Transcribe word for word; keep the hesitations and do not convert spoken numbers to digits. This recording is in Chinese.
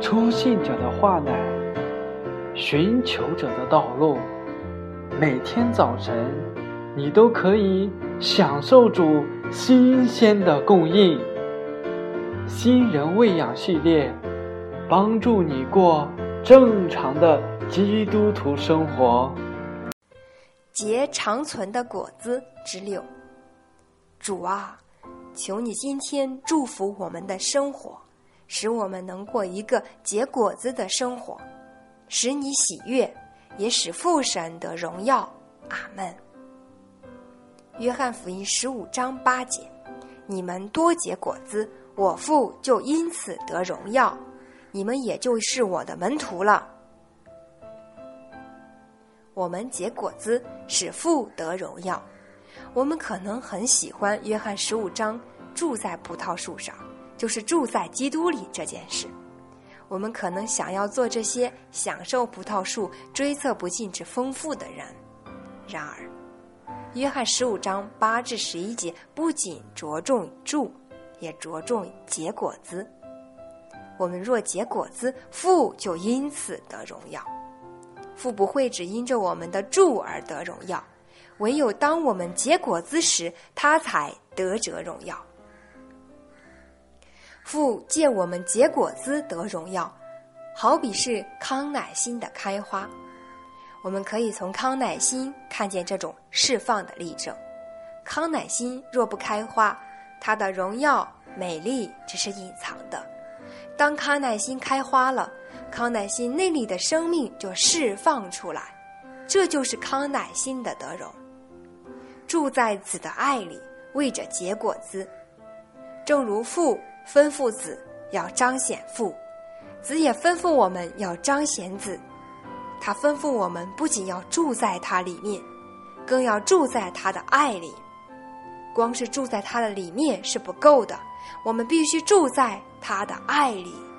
初信者的话乃寻求者的道路。每天早晨，你都可以享受主新鲜的供应。新人喂养系列，帮助你过正常的基督徒生活。 结长存的果子之六。主啊，求你今天祝福我们的生活，使我们能过一个结果子的生活，使你喜悦，也使父神得荣耀。阿们。约翰福音十五章八节，你们多结果子，我父就因此得荣耀，你们也就是我的门徒了。我们结果子使父得荣耀。我们可能很喜欢约翰十五章住在葡萄树上，就是住在基督里这件事。我们可能想要做这些享受葡萄树追测不尽之丰富的人。然而约翰十五章八至十一节不仅着重住，也着重结果子。我们若结果子，父就因此得荣耀。父不会只因着我们的住而得荣耀，唯有当我们结果子时，他才得着荣耀。父借我们结果子得荣耀，好比是康乃馨的开花。我们可以从康乃馨看见这种释放的例证。康乃馨若不开花，它的荣耀美丽只是隐藏的。当康乃馨开花了，康乃馨内里的生命就释放出来，这就是康乃馨的得荣。住在子的爱里，为着结果子。正如父吩咐子要彰显父，子也吩咐我们要彰显子。他吩咐我们不仅要住在他里面，更要住在他的爱里。光是住在他的里面是不够的，我们必须住在他的爱里。